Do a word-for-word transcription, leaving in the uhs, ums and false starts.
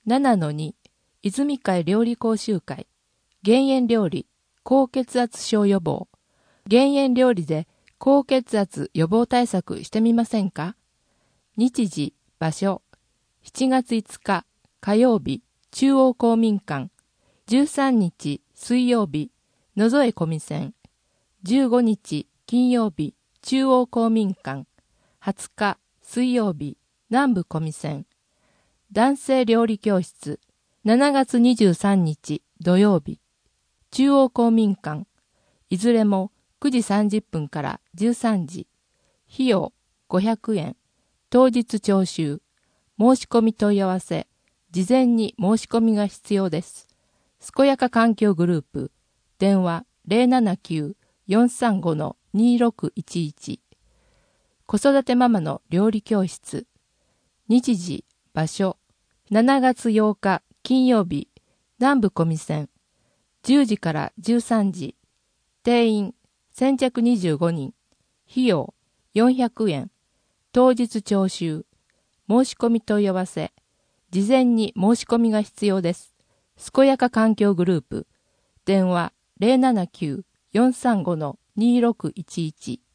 ななのに 泉会料理講習会減塩料理高血圧症予防。減塩料理で高血圧予防対策してみませんか？日時、場所、しちがついつか火曜日、中央公民館、じゅうさんにち水曜日、野添小見線、じゅうごにち金曜日、中央公民館、はつか水曜日、南部小見線、男性料理教室、しちがつにじゅうさんにち土曜日、中央公民館、いずれもくじさんじゅっぷんからじゅうさんじ、費用ごひゃくえん、当日徴収、申し込み問い合わせ、事前に申し込みが必要です。すこやか環境グループ、電話 ゼロななきゅう よんさんご にろくいちいち。子育てママの料理教室。日時、場所、しちがつようか金曜日、南部小見線、じゅうじからじゅうさんじ。定員先着にじゅうごにん。費用よんひゃくえん。当日徴収。申し込み問い合わせ。事前に申し込みが必要です。すこやか環境グループ。電話 ゼロななきゅう よんさんご にろくいちいち。